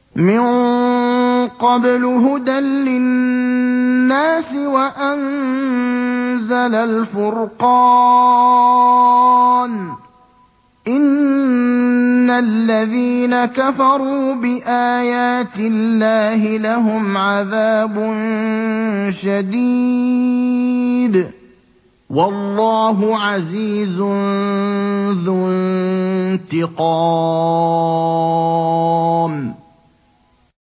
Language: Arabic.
مِن قَبْلُ هُدًى لِّلنَّاسِ وَأَنزَلَ الْفُرْقَانَ ۗ إِنَّ الَّذِينَ كَفَرُوا بِآيَاتِ اللَّهِ لَهُمْ عَذَابٌ شَدِيدٌ ۗ وَاللَّهُ عَزِيزٌ ذُو انتِقَامٍ